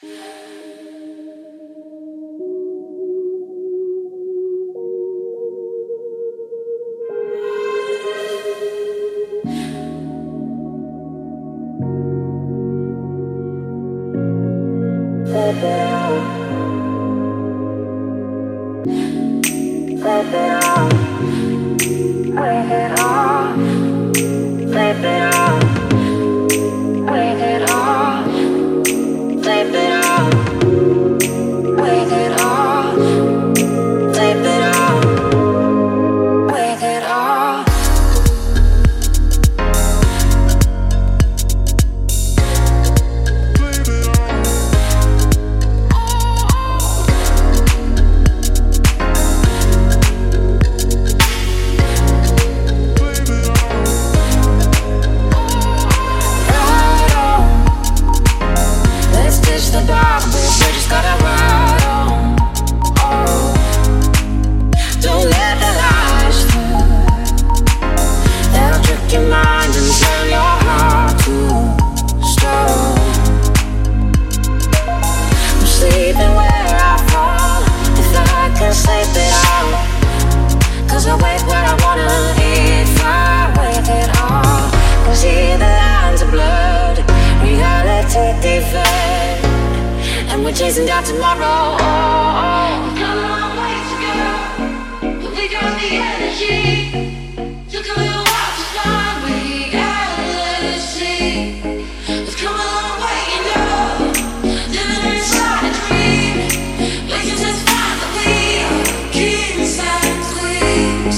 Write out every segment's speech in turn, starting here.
Chasing down tomorrow. We've got a long way to go, but we got the energy. Took a little while to find, we gotta let it see. We've come a long way, you know. Living inside a dream, making us find that we are kings and queens.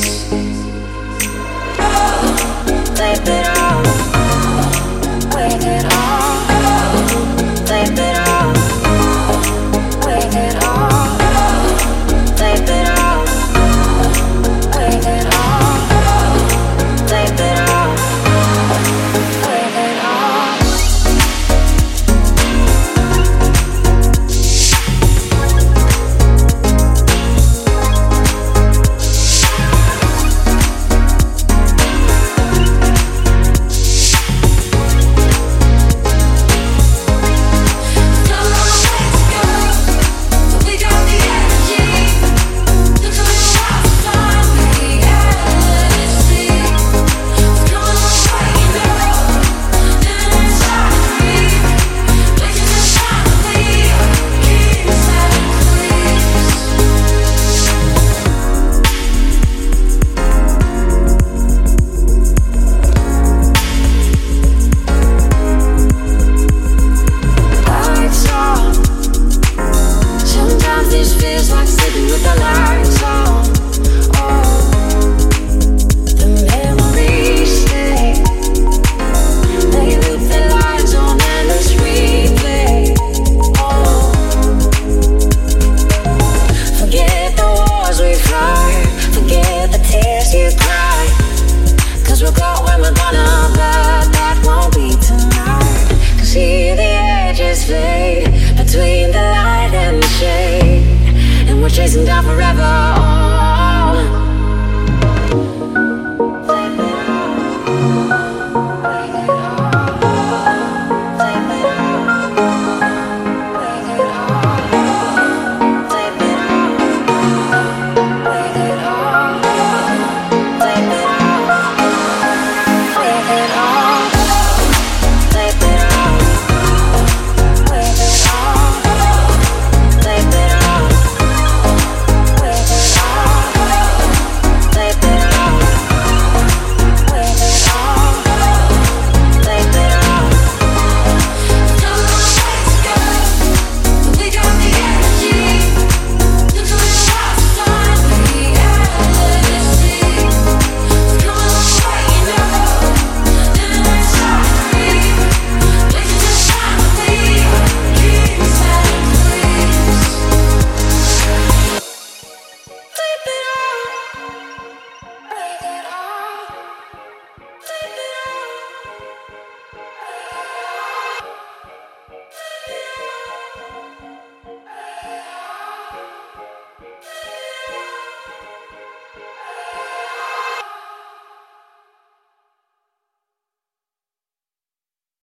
Oh, tape it off, wake it off, tape it off. Chasing down forever.